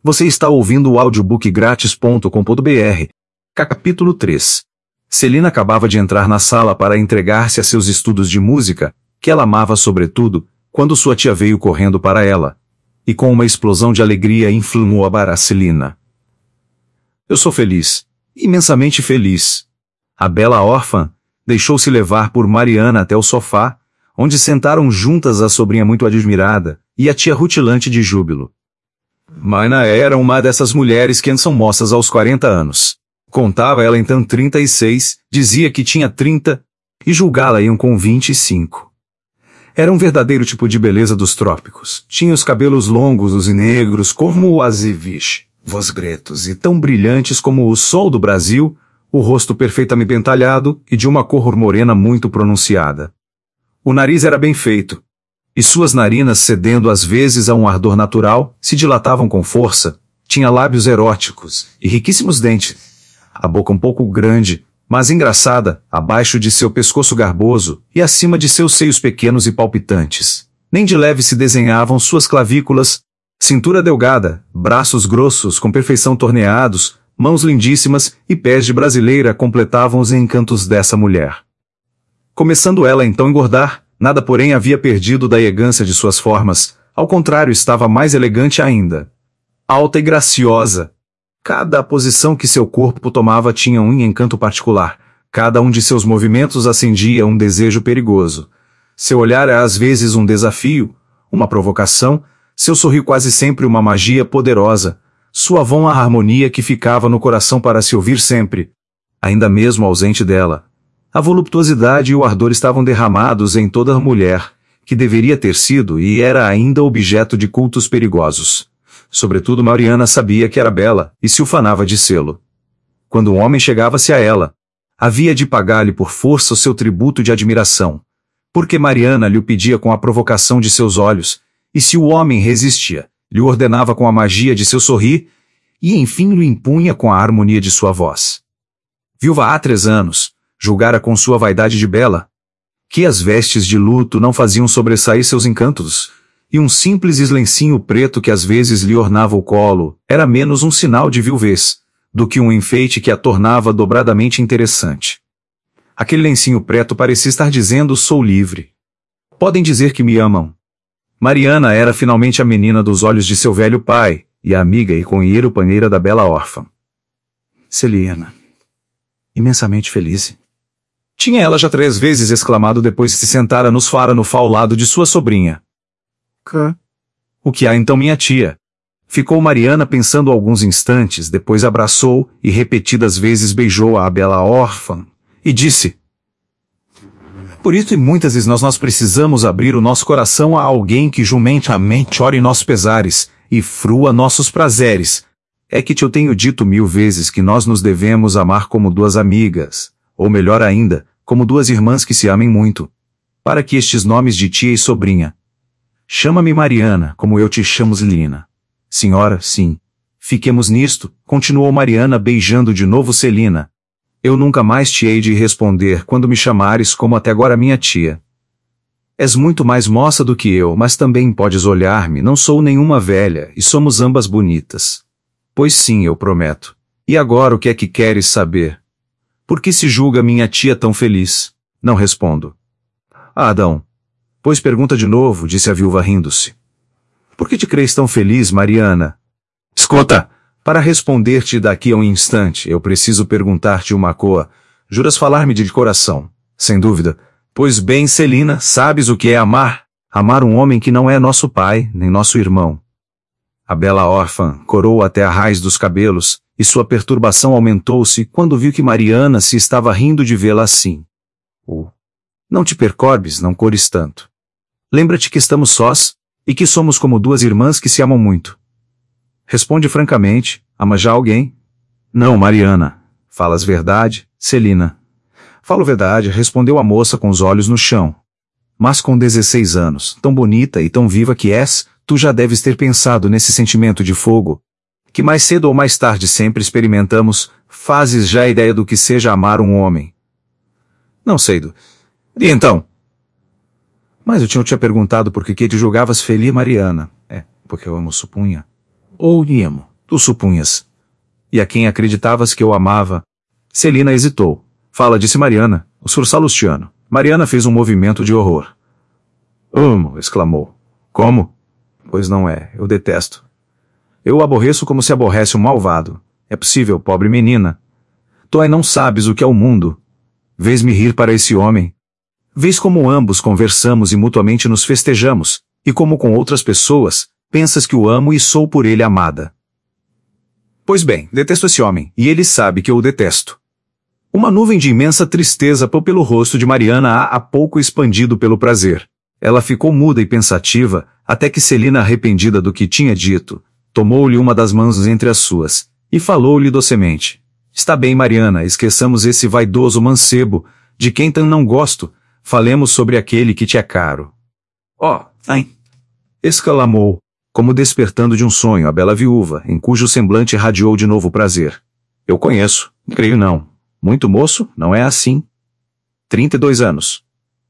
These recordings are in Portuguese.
Você está ouvindo o audiobookgratis.com.br. Capítulo 3. Celina acabava de entrar na sala para entregar-se a seus estudos de música, que ela amava sobretudo, quando sua tia veio correndo para ela. E com uma explosão de alegria inflamou a Celina. Eu sou feliz, imensamente feliz. A bela órfã deixou-se levar por Mariana até o sofá, onde sentaram juntas a sobrinha muito admirada e a tia rutilante de júbilo. Maina era uma dessas mulheres que são moças aos 40 anos. Contava ela então 36, dizia que tinha 30, e julgá-la iam com 25. Era um verdadeiro tipo de beleza dos trópicos. Tinha os cabelos longos e negros como o azeviche, vosgretos e tão brilhantes como o sol do Brasil, o rosto perfeitamente entalhado e de uma cor morena muito pronunciada. O nariz era bem feito, e suas narinas, cedendo às vezes a um ardor natural, se dilatavam com força. Tinha lábios eróticos e riquíssimos dentes. A boca um pouco grande, mas engraçada, abaixo de seu pescoço garboso e acima de seus seios pequenos e palpitantes. Nem de leve se desenhavam suas clavículas, cintura delgada, braços grossos com perfeição torneados, mãos lindíssimas e pés de brasileira completavam os encantos dessa mulher. Começando ela então a engordar, nada porém havia perdido da elegância de suas formas, ao contrário estava mais elegante ainda. Alta e graciosa. Cada posição que seu corpo tomava tinha um encanto particular, cada um de seus movimentos acendia um desejo perigoso. Seu olhar era às vezes um desafio, uma provocação, seu sorriso quase sempre uma magia poderosa, sua voz a harmonia que ficava no coração para se ouvir sempre, ainda mesmo ausente dela. A voluptuosidade e o ardor estavam derramados em toda a mulher, que deveria ter sido e era ainda objeto de cultos perigosos. Sobretudo Mariana sabia que era bela e se ufanava de sê-lo. Quando um homem chegava-se a ela, havia de pagar-lhe por força o seu tributo de admiração, porque Mariana lhe o pedia com a provocação de seus olhos, e se o homem resistia, lhe ordenava com a magia de seu sorrir, e enfim lhe impunha com a harmonia de sua voz. Viúva há 3 anos, julgara com sua vaidade de bela, que as vestes de luto não faziam sobressair seus encantos, e um simples lencinho preto que às vezes lhe ornava o colo, era menos um sinal de viuvez, do que um enfeite que a tornava dobradamente interessante. Aquele lencinho preto parecia estar dizendo: sou livre. Podem dizer que me amam. Mariana era finalmente a menina dos olhos de seu velho pai, e a amiga e companheira da bela órfã. Celina. Imensamente feliz. Tinha ela já 3 vezes exclamado depois que se sentara no sofá ao lado de sua sobrinha. O que há então minha tia? Ficou Mariana pensando alguns instantes, depois abraçou e repetidas vezes beijou a bela órfã, e disse: por isso e muitas vezes nós precisamos abrir o nosso coração a alguém que jumentamente chore nossos pesares e frua nossos prazeres. É que te eu tenho dito 1000 vezes que nós nos devemos amar como 2 amigas, ou melhor ainda, como 2 irmãs que se amem muito. Para que estes nomes de tia e sobrinha. Chama-me Mariana, como eu te chamo Celina. Senhora, sim. Fiquemos nisto, continuou Mariana beijando de novo Celina. Eu nunca mais te hei de responder quando me chamares como até agora minha tia. És muito mais moça do que eu, mas também podes olhar-me, não sou nenhuma velha, e somos ambas bonitas. Pois sim, eu prometo. E agora o que é que queres saber? Por que se julga minha tia tão feliz? Não respondo. Adão. Pois pergunta de novo, disse a viúva rindo-se. Por que te crees tão feliz, Mariana? Escuta! Para responder-te daqui a um instante, eu preciso perguntar-te uma coisa. Juras falar-me de coração? Sem dúvida. Pois bem, Celina, sabes o que é amar? Amar um homem que não é nosso pai, nem nosso irmão. A bela órfã corou até a raiz dos cabelos, e sua perturbação aumentou-se quando viu que Mariana se estava rindo de vê-la assim. Não te percorbes, não cores tanto. Lembra-te que estamos sós, e que somos como 2 irmãs que se amam muito. Responde francamente, ama já alguém? Não, Mariana. Falas verdade, Celina? Falo verdade, respondeu a moça com os olhos no chão. Mas com 16 anos, tão bonita e tão viva que és, tu já deves ter pensado nesse sentimento de fogo, que mais cedo ou mais tarde sempre experimentamos. Fazes já a ideia do que seja amar um homem? Não sei. E então? Mas eu tinha te perguntado por que te julgavas feliz, Mariana. Porque eu amo, supunha. Ou lhe amo. Tu supunhas. E a quem acreditavas que eu amava? Celina hesitou. Fala, disse Mariana, o Sr. Salustiano. Mariana fez um movimento de horror. Amo, exclamou. Como? Pois não é, eu detesto. Eu o aborreço como se aborrece um malvado. É possível, pobre menina. Tu aí não sabes o que é o mundo. Vês-me rir para esse homem. Vês como ambos conversamos e mutuamente nos festejamos, e como com outras pessoas, pensas que o amo e sou por ele amada. Pois bem, detesto esse homem, e ele sabe que eu o detesto. Uma nuvem de imensa tristeza pôs pelo rosto de Mariana há pouco expandido pelo prazer. Ela ficou muda e pensativa, até que Celina, arrependida do que tinha dito, tomou-lhe uma das mãos entre as suas, e falou-lhe docemente. Está bem, Mariana, esqueçamos esse vaidoso mancebo, de quem tão não gosto, falemos sobre aquele que te é caro. Ai! Exclamou, como despertando de um sonho, a bela viúva, em cujo semblante irradiou de novo o prazer. Eu conheço, creio não. Muito moço, não é assim? 32 anos.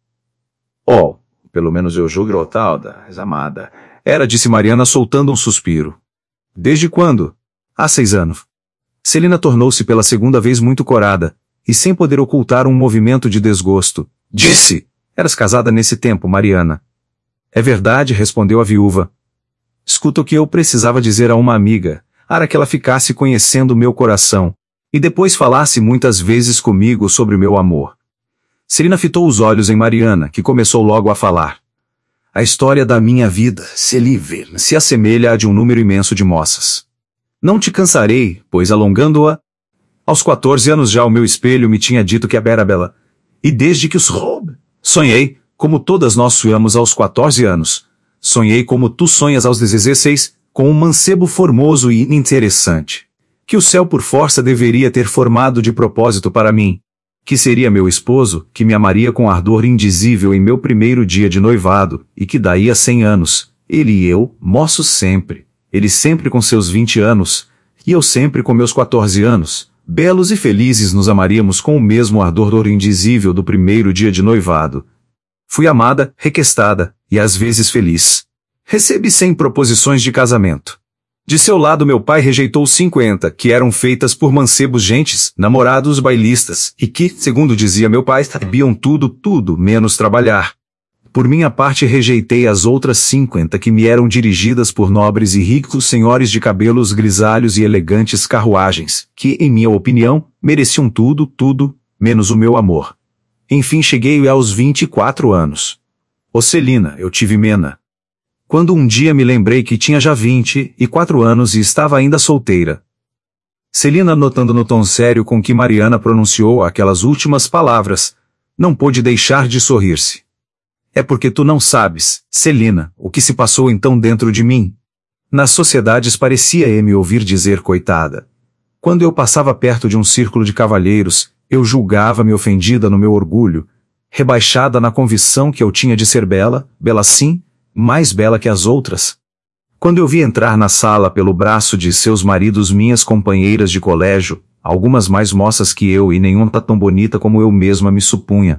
Pelo menos eu julgo Rotalda, amada. Era, disse Mariana, soltando um suspiro. Desde quando? Há 6 anos. Celina tornou-se pela segunda vez muito corada, e sem poder ocultar um movimento de desgosto, disse, eras casada nesse tempo, Mariana. É verdade, respondeu a viúva. Escuta o que eu precisava dizer a uma amiga, para que ela ficasse conhecendo meu coração, e depois falasse muitas vezes comigo sobre o meu amor. Celina fitou os olhos em Mariana, que começou logo a falar. A história da minha vida, Celive, se assemelha à de um número imenso de moças. Não te cansarei, pois alongando-a, aos 14 anos já o meu espelho me tinha dito que era bela, e desde que os roube, sonhei, como todas nós sonhamos aos 14 anos, sonhei como tu sonhas aos 16, com um mancebo formoso e interessante, que o céu por força deveria ter formado de propósito para mim, que seria meu esposo, que me amaria com ardor indizível em meu primeiro dia de noivado, e que daí a 100 anos, ele e eu, moços sempre, ele sempre com seus 20 anos, e eu sempre com meus 14 anos, belos e felizes nos amaríamos com o mesmo ardor indizível do primeiro dia de noivado. Fui amada, requestada, e às vezes feliz. Recebi 100 proposições de casamento. De seu lado meu pai rejeitou 50, que eram feitas por mancebos gentes, namorados bailistas, e que, segundo dizia meu pai, sabiam tudo, menos trabalhar. Por minha parte rejeitei as outras 50 que me eram dirigidas por nobres e ricos senhores de cabelos grisalhos e elegantes carruagens, que, em minha opinião, mereciam tudo, menos o meu amor. Enfim cheguei aos 24 anos. Celina, eu tive mena. Quando um dia me lembrei que tinha já 24 anos e estava ainda solteira. Celina, notando no tom sério com que Mariana pronunciou aquelas últimas palavras, não pôde deixar de sorrir-se. É porque tu não sabes, Celina, o que se passou então dentro de mim. Nas sociedades parecia-me ouvir dizer coitada. Quando eu passava perto de um círculo de cavalheiros, eu julgava-me ofendida no meu orgulho, rebaixada na convicção que eu tinha de ser bela sim, mais bela que as outras. Quando eu vi entrar na sala pelo braço de seus maridos minhas companheiras de colégio, algumas mais moças que eu e nenhuma tão bonita como eu mesma me supunha.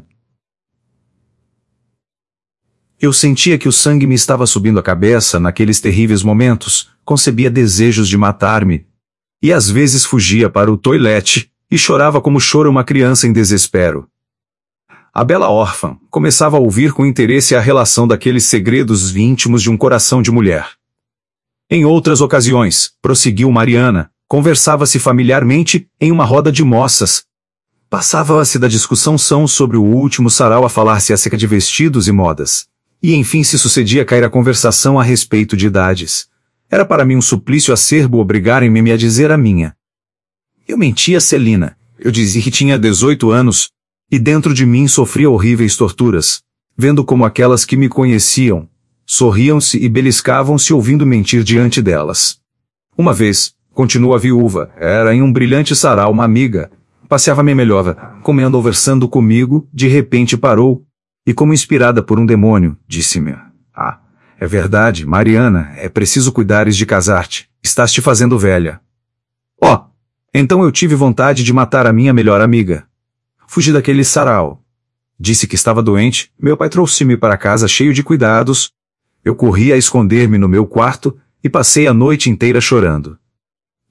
Eu sentia que o sangue me estava subindo a cabeça naqueles terríveis momentos, concebia desejos de matar-me. E às vezes fugia para o toilette, e chorava como chora uma criança em desespero. A bela órfã começava a ouvir com interesse a relação daqueles segredos íntimos de um coração de mulher. Em outras ocasiões, prosseguiu Mariana, conversava-se familiarmente em uma roda de moças. Passava-se da discussão sobre o último sarau a falar-se acerca de vestidos e modas. E enfim se sucedia cair a conversação a respeito de idades. Era para mim um suplício acerbo obrigarem-me a dizer a minha. Eu mentia a Celina. Eu dizia que tinha 18 anos, e dentro de mim sofria horríveis torturas, vendo como aquelas que me conheciam, sorriam-se e beliscavam-se ouvindo mentir diante delas. Uma vez, continuou a viúva, era em um brilhante sarau uma amiga, passeava-me melhor, comendo ou versando comigo, de repente parou, e como inspirada por um demônio, disse-me, é verdade, Mariana, é preciso cuidares de casar-te, estás te fazendo velha. Então eu tive vontade de matar a minha melhor amiga. Fugi daquele sarau. Disse que estava doente, meu pai trouxe-me para casa cheio de cuidados. Eu corri a esconder-me no meu quarto, e passei a noite inteira chorando.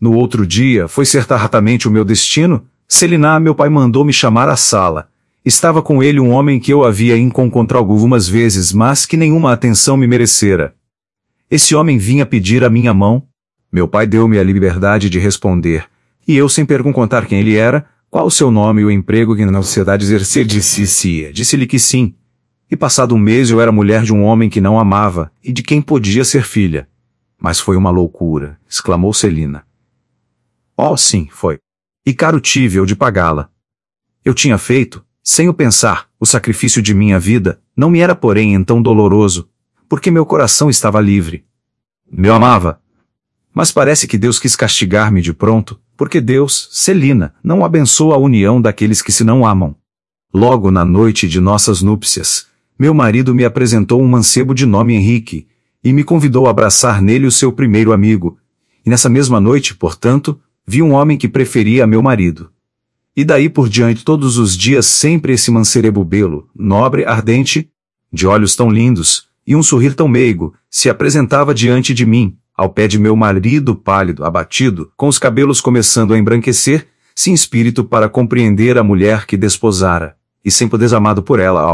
No outro dia, foi certamente o meu destino. Celina, meu pai mandou me chamar à sala. Estava com ele um homem que eu havia encontrado algumas vezes, mas que nenhuma atenção me merecera. Esse homem vinha pedir a minha mão. Meu pai deu-me a liberdade de responder, e eu, sem perguntar quem ele era, qual o seu nome e o emprego que na sociedade exercia, disse-lhe que sim. E passado um mês eu era mulher de um homem que não amava, e de quem podia ser filha. Mas foi uma loucura, exclamou Celina. Oh, sim, foi. E caro tive eu de pagá-la. Eu tinha feito, sem o pensar, o sacrifício de minha vida, não me era porém então doloroso, porque meu coração estava livre. Eu amava. Mas parece que Deus quis castigar-me de pronto, porque Deus, Celina, não abençoa a união daqueles que se não amam. Logo na noite de nossas núpcias, meu marido me apresentou um mancebo de nome Henrique, e me convidou a abraçar nele o seu primeiro amigo. E nessa mesma noite, portanto, vi um homem que preferia a meu marido. E daí por diante todos os dias sempre esse mancebo belo, nobre, ardente, de olhos tão lindos, e um sorrir tão meigo, se apresentava diante de mim, ao pé de meu marido pálido, abatido, com os cabelos começando a embranquecer, sem espírito para compreender a mulher que desposara, e sem poder amado por ela,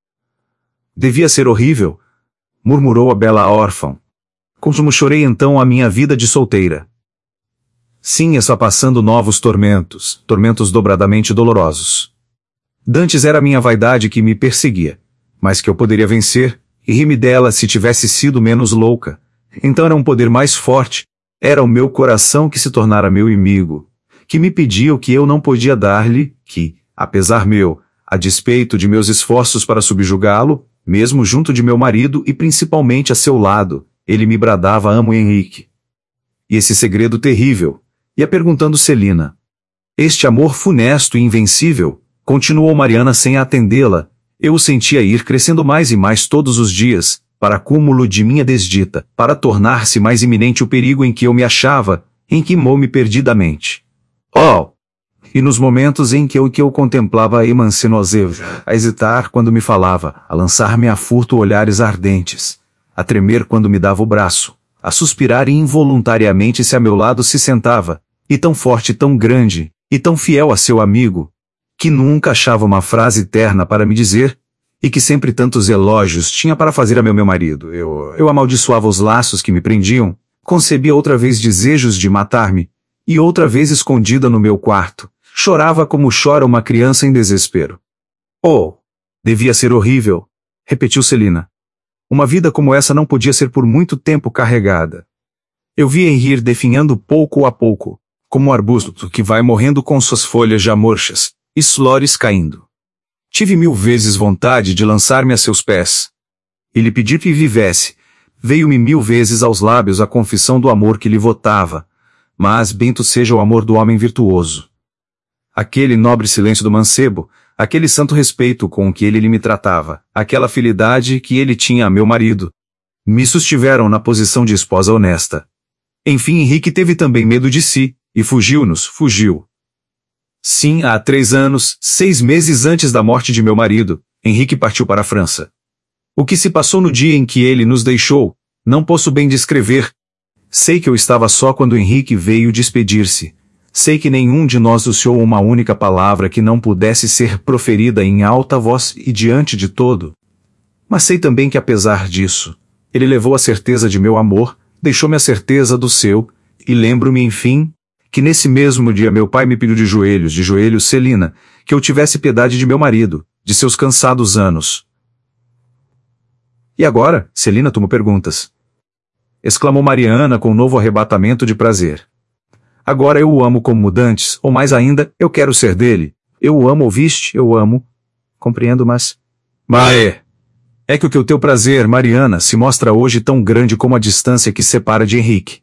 Devia ser horrível, murmurou a bela órfã. Como chorei então a minha vida de solteira. Sim, está passando novos tormentos, tormentos dobradamente dolorosos. Dantes era a minha vaidade que me perseguia, mas que eu poderia vencer, e ri-me dela se tivesse sido menos louca. Então era um poder mais forte, era o meu coração que se tornara meu inimigo, que me pedia o que eu não podia dar-lhe, que, apesar meu, a despeito de meus esforços para subjugá-lo, mesmo junto de meu marido e principalmente a seu lado, ele me bradava amo Henrique. E esse segredo terrível, ia perguntando Celina. Este amor funesto e invencível, continuou Mariana sem atendê-la, eu o sentia ir crescendo mais e mais todos os dias, para cúmulo de minha desdita, para tornar-se mais iminente o perigo em que eu me achava, em que mou-me perdidamente. E nos momentos em que eu contemplava a emancinoseva, a hesitar quando me falava, a lançar-me a furto olhares ardentes, a tremer quando me dava o braço, a suspirar involuntariamente se a meu lado se sentava, e tão forte, tão grande, e tão fiel a seu amigo, que nunca achava uma frase terna para me dizer, e que sempre tantos elogios tinha para fazer a meu marido. Eu amaldiçoava os laços que me prendiam, concebia outra vez desejos de matar-me, e outra vez escondida no meu quarto, chorava como chora uma criança em desespero. Devia ser horrível, repetiu Celina. Uma vida como essa não podia ser por muito tempo carregada. Eu via Henrique definhando pouco a pouco, como um arbusto que vai morrendo com suas folhas já murchas, e flores caindo. Tive 1000 vezes vontade de lançar-me a seus pés. E lhe pedir que vivesse. Veio-me 1000 vezes aos lábios a confissão do amor que lhe votava. Mas bendito seja o amor do homem virtuoso. Aquele nobre silêncio do mancebo, aquele santo respeito com que ele me tratava, aquela fidelidade que ele tinha a meu marido, me sustiveram na posição de esposa honesta. Enfim, Henrique teve também medo de si, e fugiu. Sim, há 3 anos, 6 meses antes da morte de meu marido, Henrique partiu para a França. O que se passou no dia em que ele nos deixou, não posso bem descrever. Sei que eu estava só quando Henrique veio despedir-se. Sei que nenhum de nós usou uma única palavra que não pudesse ser proferida em alta voz e diante de todo. Mas sei também que apesar disso, ele levou a certeza de meu amor, deixou-me a certeza do seu, e lembro-me, enfim, que nesse mesmo dia meu pai me pediu de joelhos, Celina, que eu tivesse piedade de meu marido, de seus cansados anos. E agora, Celina, tu me perguntas? Exclamou Mariana com um novo arrebatamento de prazer. Agora eu o amo como dantes, ou mais ainda, eu quero ser dele. Eu o amo, ouviste? Eu o amo. Compreendo, mas... É que o teu prazer, Mariana, se mostra hoje tão grande como a distância que separa de Henrique.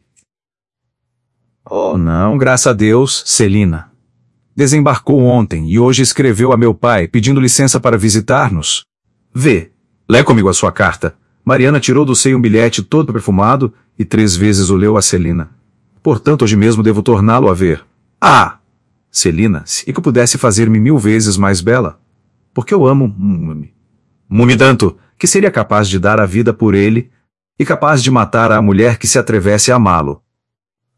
Não, graças a Deus, Celina. Desembarcou ontem e hoje escreveu a meu pai pedindo licença para visitar-nos. Lê comigo a sua carta. Mariana tirou do seio um bilhete todo perfumado e 3 vezes o leu a Celina. Portanto, hoje mesmo devo torná-lo a ver. Celina, se que eu pudesse fazer-me 1000 vezes mais bela. Porque eu amo-me tanto, que seria capaz de dar a vida por ele, e capaz de matar a mulher que se atrevesse a amá-lo.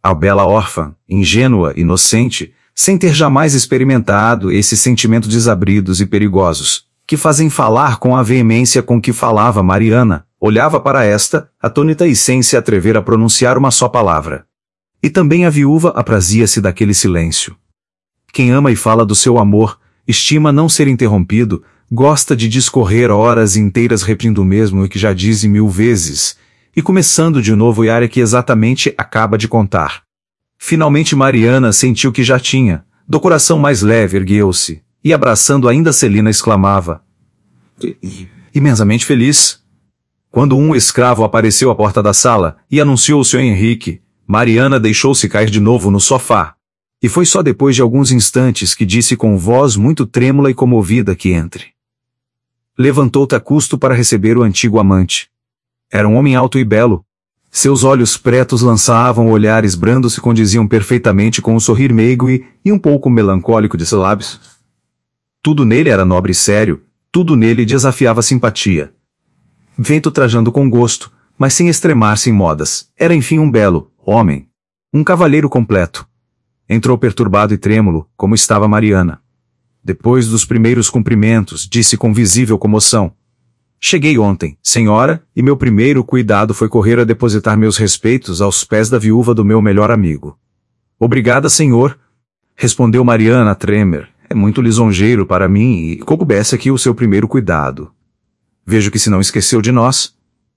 A bela órfã, ingênua, inocente, sem ter jamais experimentado esse sentimento desabridos e perigosos, que fazem falar com a veemência com que falava Mariana, olhava para esta, atônita e sem se atrever a pronunciar uma só palavra. E também a viúva aprazia-se daquele silêncio. Quem ama e fala do seu amor, estima não ser interrompido, gosta de discorrer horas inteiras repetindo o mesmo que já disse 1000 vezes, e começando de novo a área que exatamente acaba de contar. Finalmente Mariana sentiu que já tinha, do coração mais leve ergueu-se, e abraçando ainda Celina exclamava, imensamente feliz. Quando um escravo apareceu à porta da sala, e anunciou o Sr. Henrique, Mariana deixou-se cair de novo no sofá. E foi só depois de alguns instantes que disse com voz muito trêmula e comovida que entre. Levantou-te a custo para receber o antigo amante. Era um homem alto e belo. Seus olhos pretos lançavam olhares brandos e condiziam perfeitamente com o sorrir meigo e um pouco melancólico de seus lábios. Tudo nele era nobre e sério, tudo nele desafiava simpatia. Vento trajando com gosto, mas sem extremar-se em modas, era enfim um belo homem. Um cavalheiro completo. Entrou perturbado e trêmulo, como estava Mariana. Depois dos primeiros cumprimentos, disse com visível comoção. Cheguei ontem, senhora, e meu primeiro cuidado foi correr a depositar meus respeitos aos pés da viúva do meu melhor amigo. Obrigada, senhor, respondeu Mariana a tremer. É muito lisonjeiro para mim e coubesse aqui o seu primeiro cuidado. Vejo que se não esqueceu de nós.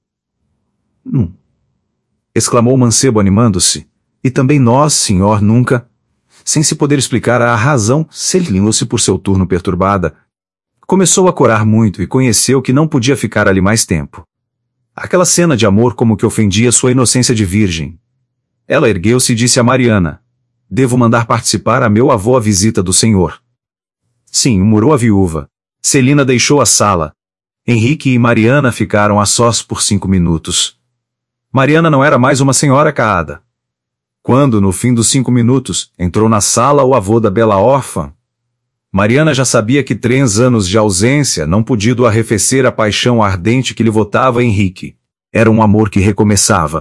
Exclamou o mancebo animando-se. E também nós, senhor, nunca... Sem se poder explicar a razão, Celina-se por seu turno perturbada. Começou a corar muito e conheceu que não podia ficar ali mais tempo. Aquela cena de amor como que ofendia sua inocência de virgem. Ela ergueu-se e disse a Mariana. Devo mandar participar a meu avô a visita do senhor. Sim, murmurou a viúva. Celina deixou a sala. Henrique e Mariana ficaram a sós por 5 minutos. Mariana não era mais uma senhora caada. Quando, no fim dos 5 minutos, entrou na sala o avô da bela órfã, Mariana já sabia que 3 anos de ausência não podiam arrefecer a paixão ardente que lhe votava Henrique. Era um amor que recomeçava.